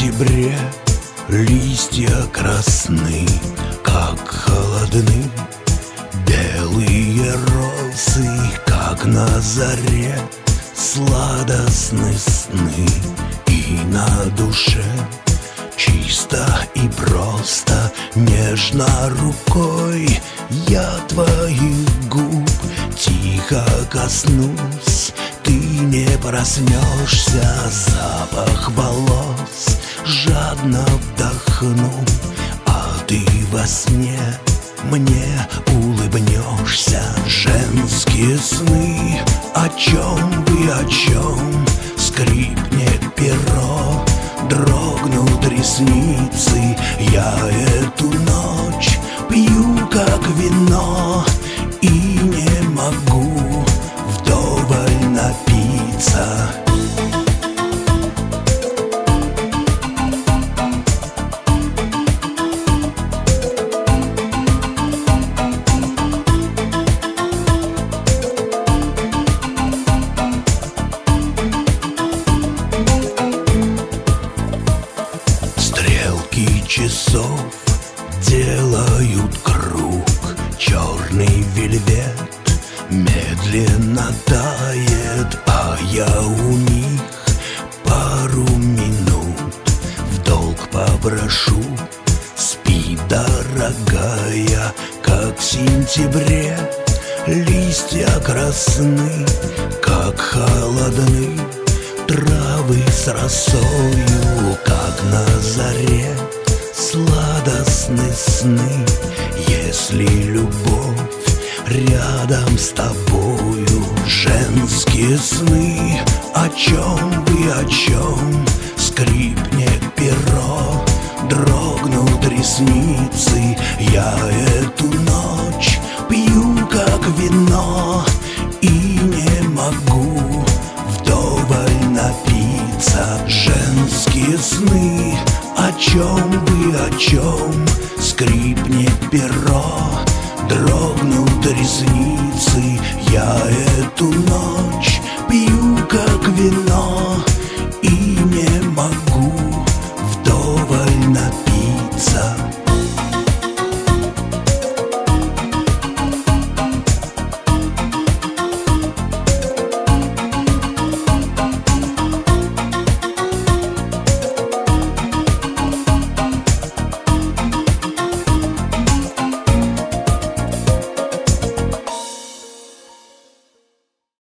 сентябре листья красны, как холодны. Белые розы, как на заре, сладостны сны. И на душе чисто и просто, нежно рукой я твоих губ тихо коснусь. Ты не проснешься, запах волос жадно вдохну, а ты во сне мне улыбнешься. Женские сны, о чем вы, о чем? Скрипнет перо, дрогнут ресницы. Я эту ночь пью, как вино, и не могу вдоволь напиться. Стрелки часов делают круг, черный вельвет медленно тает, а я у них пару минут в долг попрошу. Спи, дорогая, как в сентябре листья красны, как холодны травы с росою, как на заре сладостны сны. Если любовь рядом с тобою, женские сны, о чем вы, о чем? Скрипнет перо, дрогнут ресницы. Я эту ночь пью, как вино, и не могу вдоволь напиться. Женские сны, о чем вы, о чем? Скрипнет перо, дрогнут ресницы. Я эту ночь